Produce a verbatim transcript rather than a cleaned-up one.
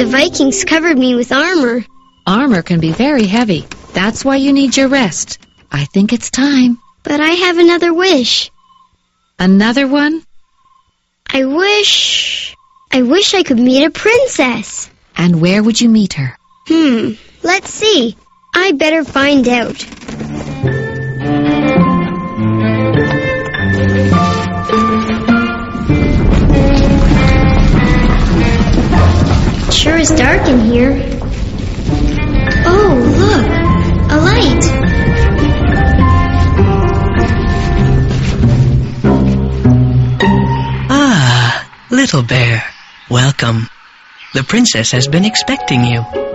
The Vikings covered me with armor. Armor can be very heavy. That's why you need your rest. I think it's time. But I have another wish. Another one? I wish... I wish I could meet a princess. And where would you meet her? Hmm, let's see. I better find out. It sure is dark in here. Oh, look! A light! Ah, little bear, welcome. The princess has been expecting you.